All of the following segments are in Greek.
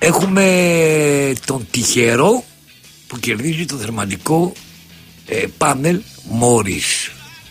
Έχουμε τον τυχερό που κερδίζει το θερματικό πάνελ Morris.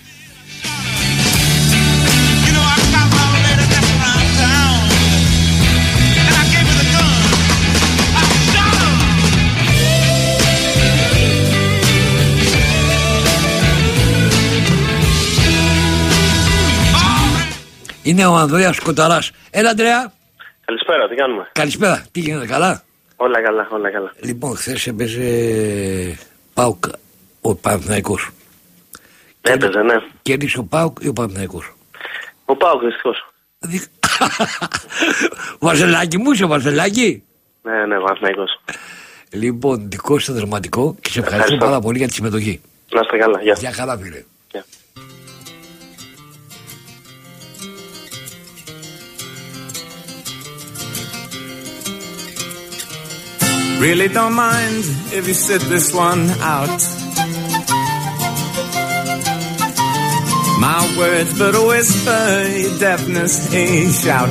Είναι ο Ανδρέας Κοταράς. Έλα, Ανδρέα. Καλησπέρα, τι κάνουμε? Καλησπέρα, τι γίνεται, καλά? Όλα καλά, όλα καλά. Λοιπόν, χθες έπαιζε ΠΑΟΚ ο Παναθηναϊκός. Έπαιζε, ναι. Κέρδισε ο ΠΑΟΚ ή ο Παναθηναϊκός? Ο ΠΑΟΚ, δυστυχώς. Βαζελάκι μου, είσαι Βαζελάκι. Ναι, Παναθηναϊκός. Λοιπόν, δικό σου δραματικό και σε ευχαριστώ πάρα πολύ για τη συμμετοχή. Να είστε καλά, γεια. Γεια χαρά, φίλε. Really don't mind if you sit this one out. My words but a whisper, your deafness a shout.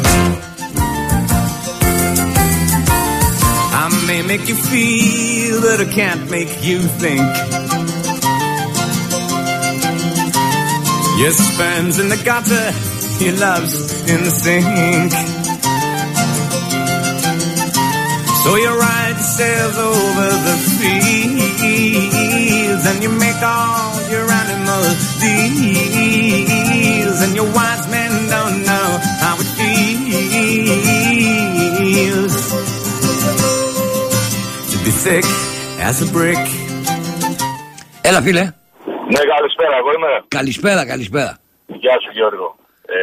I may make you feel, but I can't make you think. Your sperm's in the gutter, your love's in the sink. So you ride yourself over the fields and you make all your animal deals, and your wise men don't know how it feels to be thick as a brick. Έλα, φίλε. Ναι, καλησπέρα, εγώ είμαι. Καλησπέρα. Γεια σου, Γιώργο.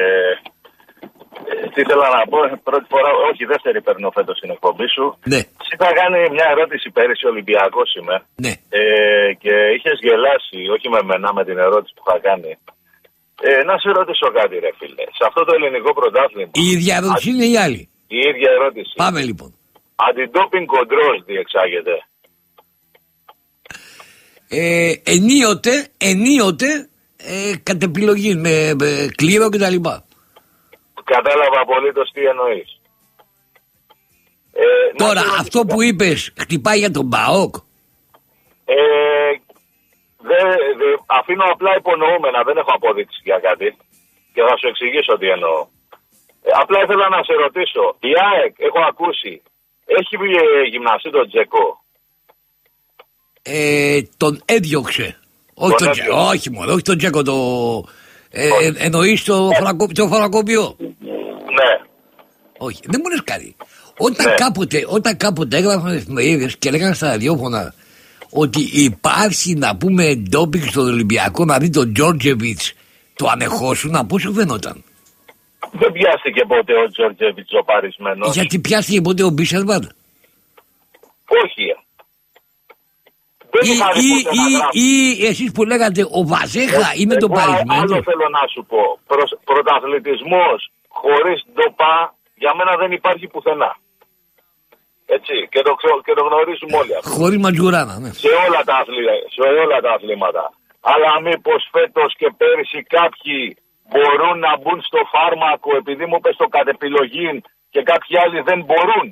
Τι ήθελα να πω, πρώτη φορά, όχι δεύτερη παίρνω φέτος στην εκπομπή σου. Ναι. Εσύ είχα κάνει μια ερώτηση πέρυσι, Ολυμπιακός είμαι. Ναι. Και είχες γελάσει, όχι με μένα, με την ερώτηση που είχα κάνει. Να σε ρωτήσω κάτι, ρε φίλε. Σε αυτό το ελληνικό πρωτάθλημα. Η ίδια ερώτηση είναι η άλλη. Η ίδια ερώτηση. Πάμε λοιπόν. Αντιντόπινγκ κοντρόλ διεξάγεται? Ενίοτε κατ' επιλογή με κλήρο κτλ. Κατάλαβα απολύτως τι εννοείς. Τώρα αυτό που είπες χτυπάει για τον ΠΑΟΚ? Αφήνω απλά υπονοούμενα, δεν έχω αποδείξει για κάτι και θα σου εξηγήσω τι εννοώ. Απλά ήθελα να σε ρωτήσω, η ΑΕΚ, έχω ακούσει, έχει γυμναστεί τον Τζεκό? Τον έδιωξε. Όχι τον Τζεκό, εννοείς το φαρακόπιο? Ναι. Όχι, δεν μου λες κάτι. Όταν κάποτε έγραφαν εφημερίδες και λέγανε στα ραδιόφωνα ότι υπάρχει, να πούμε, ντόπινγκ στον Ολυμπιακό, να δει τον Τζόρτζεβιτς, το ανεχόσουν, να πώς σου φαινόταν? Δεν πιάστηκε ποτέ ο Τζόρτζεβιτς ο παρισμένος? Γιατί πιάστηκε ποτέ ο Μπίσελμαν? Όχι. Ή εσείς που λέγατε ο Βαζέχα είναι το παρισμένο? Άλλο θέλω να σου πω. Πρωταθλητισμός χωρίς ντοπά για μένα δεν υπάρχει πουθενά. Έτσι, και το γνωρίζουμε όλοι αυτό. Χωρίς Ματζουράνα, ναι. Σε όλα τα αθλήματα. Αλλά μήπως φέτος και πέρυσι κάποιοι μπορούν να μπουν στο φάρμακο επειδή μου είπες το κατ' επιλογή και κάποιοι άλλοι δεν μπορούν?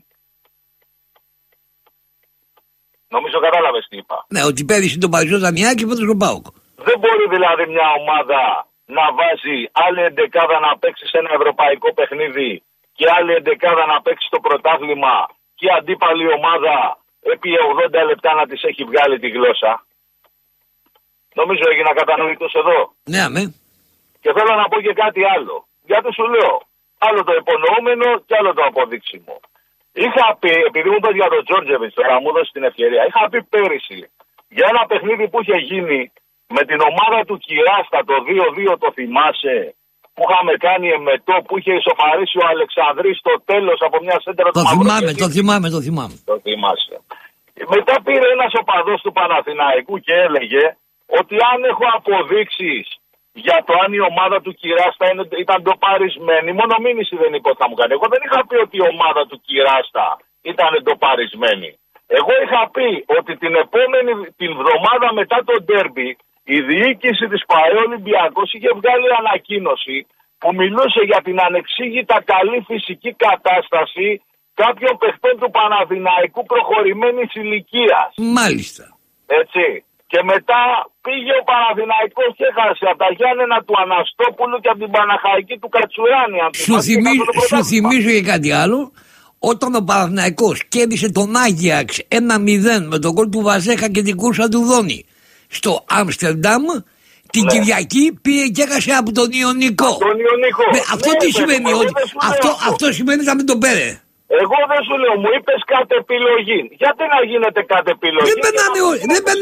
Νομίζω κατάλαβες τι είπα. Ναι, ότι πέρυσι τον Παριζόταν και φέτος τον ΠΑΟΚ. Δεν μπορεί δηλαδή μια ομάδα να βάζει άλλη εντεκάδα να παίξει σε ένα ευρωπαϊκό παιχνίδι και άλλη εντεκάδα να παίξει στο πρωτάθλημα και η αντίπαλη ομάδα επί 80 λεπτά να της έχει βγάλει τη γλώσσα. Νομίζω έγινα κατανοητός εδώ. Ναι, αμέ. Και θέλω να πω και κάτι άλλο. Γιατί σου λέω, άλλο το υπονοούμενο και άλλο το αποδείξιμο. Είχα πει, επειδή μου είπες για τον Τζόρτζεβιτς, τώρα μου έδωσε την ευκαιρία, είχα πει πέρυσι για ένα παιχνίδι που είχε γίνει με την ομάδα του Κυράστα, το 2-2, το θυμάσαι, που είχαμε κάνει εμετό, που είχε ισοφαρίσει ο Αλεξανδρής στο τέλος από μια σέντρα του Μαυροκίνη. Το θυμάμαι. Το θυμάσαι. Μετά πήρε ένας οπαδός του Παναθηναϊκού και έλεγε ότι αν έχω αποδείξεις για το αν η ομάδα του Κυράστα ήταν ντοπαρισμένη, μόνο μήνυση δεν είπε ότι θα μου κάνει. Εγώ δεν είχα πει ότι η ομάδα του Κυράστα ήταν ντοπαρισμένη. Εγώ είχα πει ότι την βδομάδα μετά το ντέρμπι, η διοίκηση της ΠΑΕ Ολυμπιακός είχε βγάλει ανακοίνωση που μιλούσε για την ανεξήγητα καλή φυσική κατάσταση κάποιων παιχτών του Παναθηναϊκού προχωρημένης ηλικίας. Μάλιστα. Έτσι. Και μετά πήγε ο Παναθηναϊκός και έχασε από τα Γιάννενα του Αναστόπουλου και από την Παναχαϊκή του Κατσουράνη. Σου θυμίζω και κάτι άλλο. Όταν ο Παναθηναϊκός κέρδισε τον Άγιαξ 1-0 με τον γκολ του Βαζέχα και την κούρσα του Δόνη στο Άμστερνταμ, την Κυριακή πήγε και έχασε από τον Ιωνικό. Αυτό τι σημαίνει? Αυτό σημαίνει να μην τον πέρε. Εγώ δεν σου λέω, μου είπες κατ' επιλογή. Γιατί να γίνεται κατ' επιλογή? Δεν περνάνε όλοι.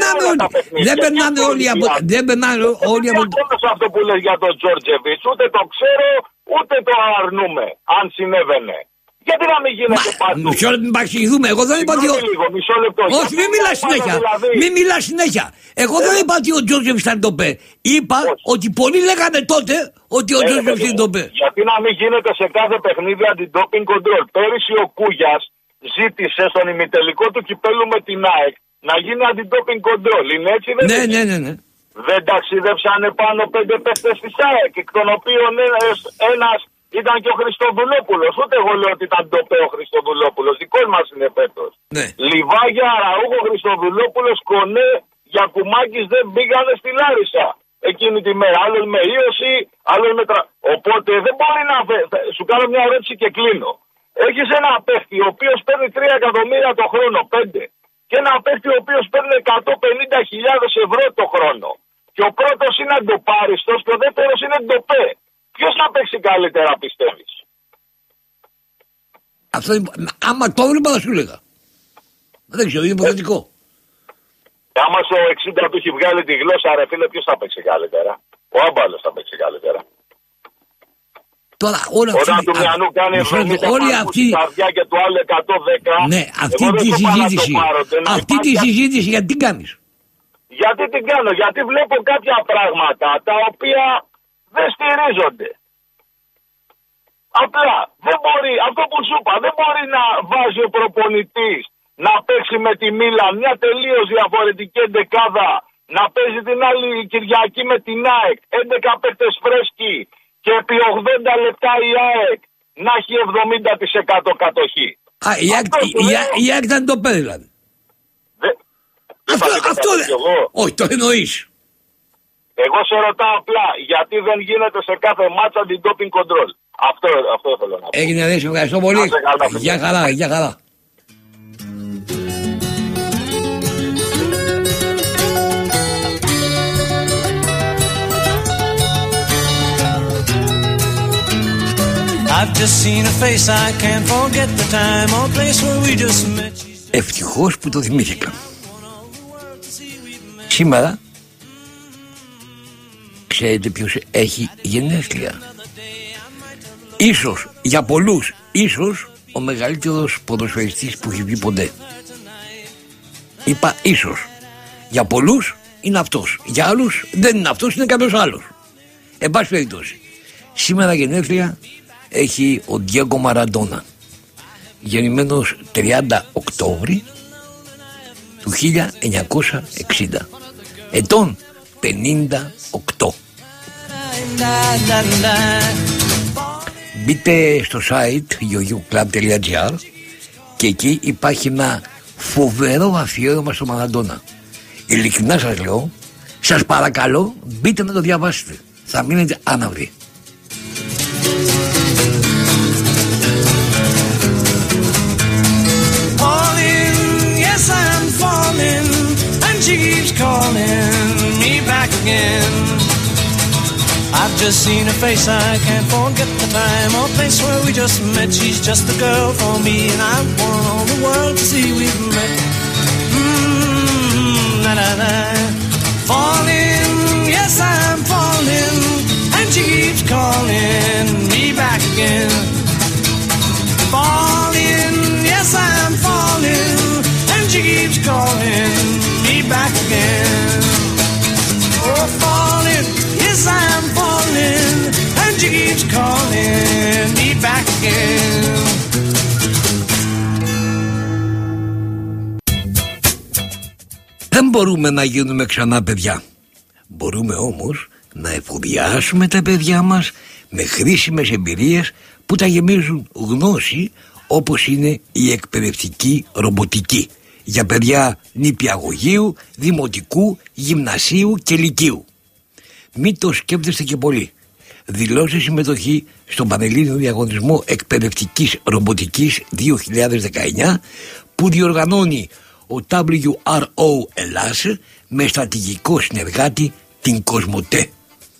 Δεν περνάνε όλοι από αυτό που λες για τον Τζόρτζεβιτς, ούτε το ξέρω, ούτε το αρνούμε, αν συνέβαινε. Γιατί να μην γίνεται παντού? Μισό λεπτό, μην παρεξηγηθούμε. Εγώ δεν είπα ότι. Μισό λεπτό. Όχι, μην μιλάς συνέχεια. Μην μιλάς συνέχεια. Εγώ δεν είπα ότι ο Τζόρτζεβιτς ήταν το ΠΕ. Είπα ότι πολλοί λέγανε τότε ότι ο Τζόρτζεβιτς είναι το ΠΕ. Γιατί να μην γίνεται σε κάθε παιχνίδι αντι-doping control? Πέρυσι ο Κούγιας ζήτησε στον ημιτελικό του κυπέλου με την ΑΕΚ να γίνει αντι-doping control. Είναι έτσι, δεν είναι? Ναι. Δεν ταξίδεψανε πάνω 5 παίχτες της ΑΕΚ, εκ των οποίων ένας ήταν και ο Χριστοδουλόπουλος. Ούτε εγώ λέω ότι ήταν το ΠΕ ο Χριστοδουλόπουλος. Δικός μας είναι φέτος. Ναι. Λιβάγια, Αραούχο, Χριστοδουλόπουλος, Κονέ, Γιακουμάκης δεν πήγανε στη Λάρισα εκείνη τη μέρα. Άλλος με ίωση, άλλος με Οπότε δεν μπορεί να. Σου κάνω μια ερώτηση και κλείνω. Έχεις ένα παίχτη ο οποίος παίρνει 3 εκατομμύρια το χρόνο, 5. Και ένα παίχτη ο οποίος παίρνει 150.000 ευρώ το χρόνο. Και ο πρώτος είναι αντοπάριστος και ο δεύτερος είναι ντοπέ. Ποιος θα παίξει καλύτερα, πιστεύεις? Αυτό άμα το έβλεπα θα σου έλεγα. Δεν ξέρω, είναι υποθετικό. Άμα στο 60 του έχει βγάλει τη γλώσσα, ρε φίλε, ποιος θα παίξει καλύτερα? Ο άμπαλος θα παίξει καλύτερα. Τώρα όλα αυτά. Όταν του μιανού κάνει 70 όλη αυτή η καρδιά και του άλλου 110. Ναι, αυτή τη συζήτηση. Αυτή τη συζήτηση γιατί την κάνεις? Γιατί την κάνω? Γιατί βλέπω κάποια πράγματα τα οποία δεν στηρίζονται. Απλά δεν μπορεί, αυτό που σου είπα, δεν μπορεί να βάζει ο προπονητής να παίξει με τη Μίλαν μια τελείως διαφορετική εντεκάδα, να παίζει την άλλη Κυριακή με την ΑΕΚ, 11 παίκτες φρέσκοι και επί 80 λεπτά η ΑΕΚ να έχει 70% κατοχή. Η ΑΕΚ ήταν το ΠΕ δηλαδή. Αυτό όχι, το εννοείς. Εγώ σε ρωτάω απλά γιατί δεν γίνεται σε κάθε μάτσα αντι-doping control. Αυτό θέλω να πω. Έγινε, δεν σε ευχαριστώ πολύ. Γεια χαρά, γεια χαρά. I've just seen a face I can't forget the time or place where we just met. Ευτυχώς που το θυμήθηκα. Σήμερα ξέρετε ποιος έχει γενέθλια? Ίσως για πολλούς, ίσως ο μεγαλύτερος ποδοσφαιριστής που έχει βγει ποτέ. Είπα ίσως. Για πολλούς είναι αυτός. Για άλλους δεν είναι αυτός, είναι κάποιος άλλος. Εν πάση περιπτώσει, σήμερα γενέθλια έχει ο Ντιέγκο Μαραντόνα, γεννημένος 30 Οκτώβρη του 1960, ετών 58. Μπείτε στο site yoyoclub.gr και εκεί υπάρχει ένα φοβερό αφιέρωμα στο Μαραντόνα. Ειλικρινά σας λέω, σας παρακαλώ μπείτε να το διαβάσετε, θα μείνετε άναυδοι. And she keeps calling me back again. I've just seen her face, I can't forget the time or place where we just met. She's just the girl for me, and I want all the world to see we've met. Na na na. Falling, yes I'm falling, and she keeps calling me back again. Falling, yes I'm falling, and she keeps calling me back again. Oh, falling, yes I'm falling, and she keeps calling me back again. Δεν μπορούμε να γίνουμε ξανά παιδιά. Μπορούμε όμως να εφοδιάσουμε τα παιδιά μας με χρήσιμες εμπειρίες που τα γεμίζουν γνώση, όπως είναι η εκπαιδευτική ρομποτική για παιδιά νηπιαγωγείου, δημοτικού, γυμνασίου και λυκείου. Μην το σκέφτεστε και πολύ. Δηλώστε συμμετοχή στον Πανελλήνιο Διαγωνισμό Εκπαιδευτικής Ρομποτικής 2019 που διοργανώνει ο WRO Ελλάς με στρατηγικό συνεργάτη την Κοσμοτέ.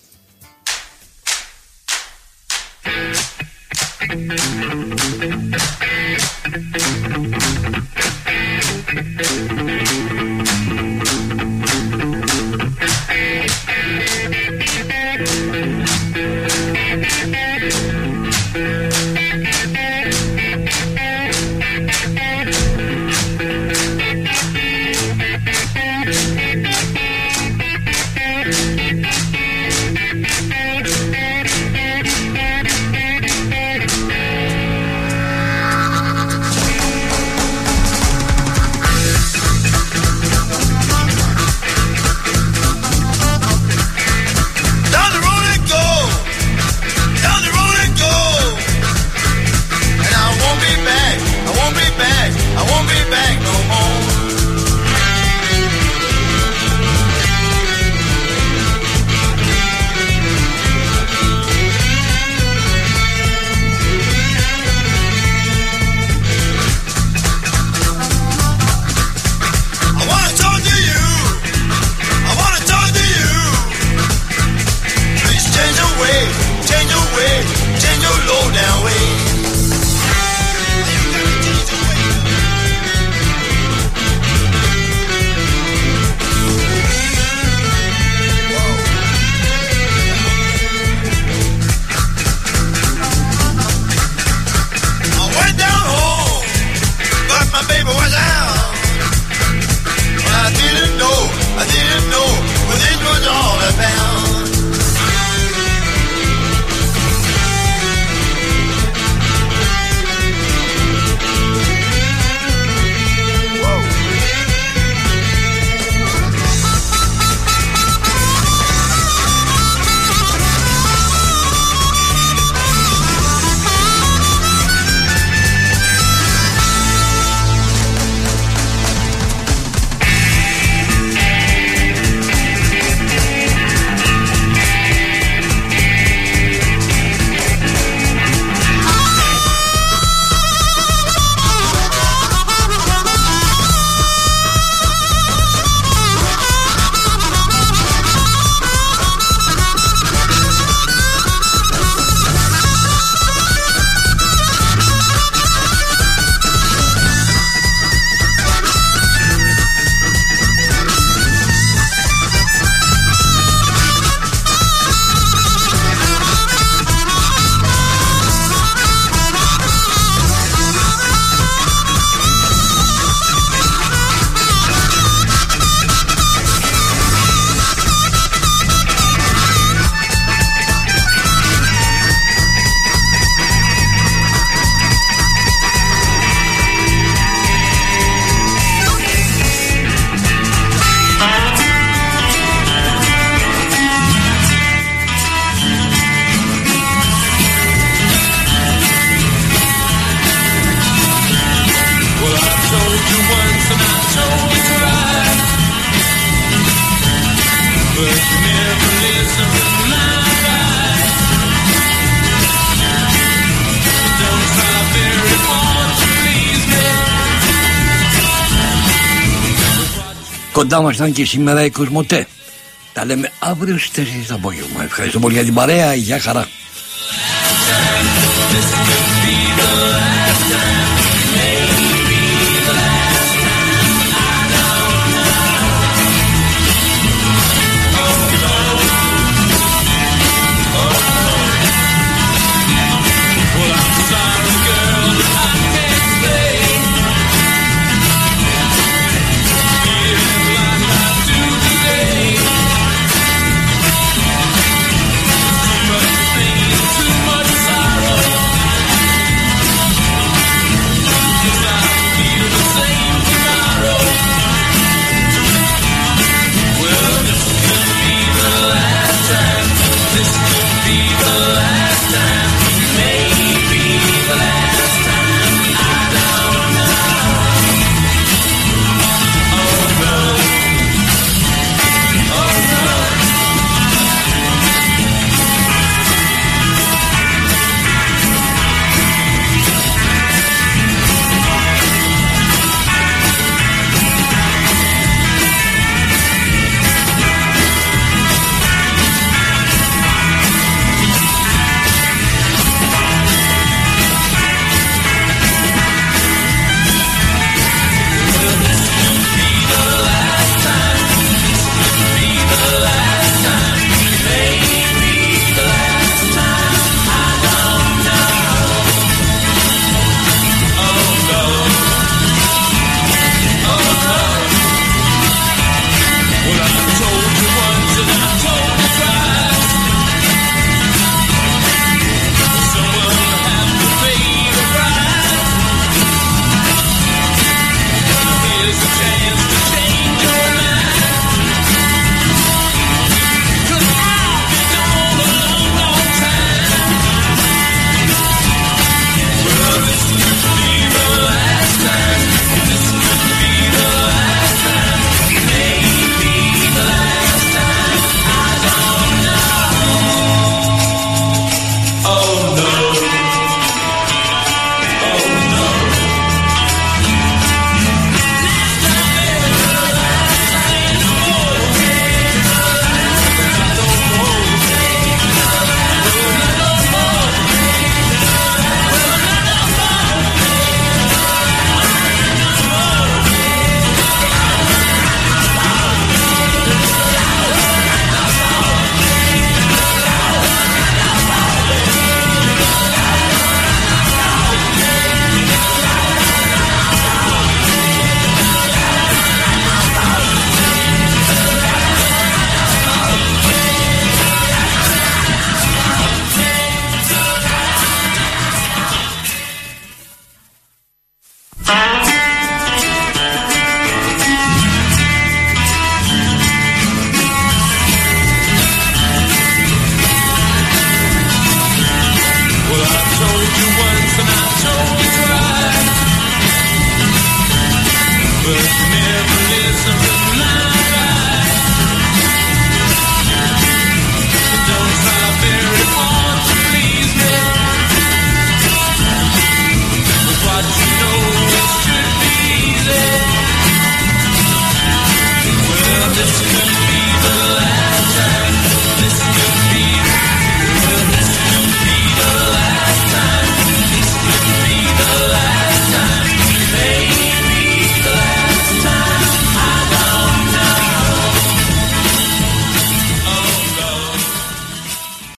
Κοντά μας ήταν και σήμερα η Κοσμοτέ. Τα λέμε αύριο στις 4 το απόγευμα. Ευχαριστώ πολύ για την παρέα. Γεια χαρά.